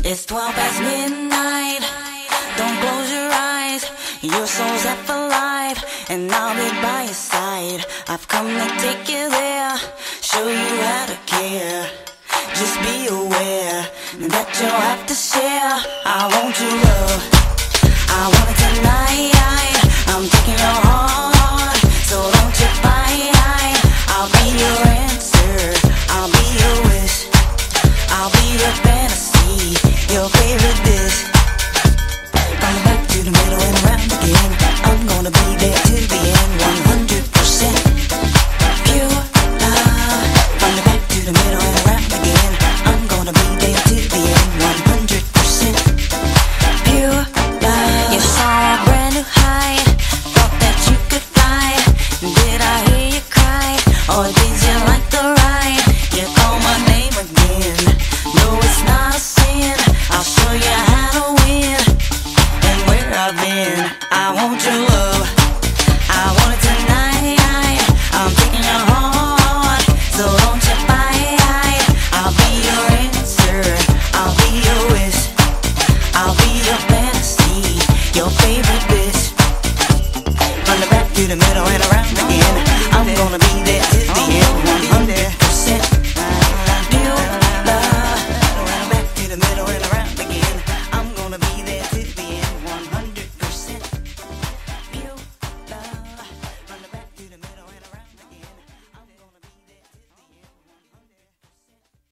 It's 12 past midnight. Don't close your eyes. Your soul's up for life, and I'll be by your side. I've come to take you there, show you how to care. Just be aware that you'll have to share. I want your love, I want it tonight. I'm taking your heart, so don't you fight. I'll be your answer, I'll be your wish, I'll be your fantasy, your favorite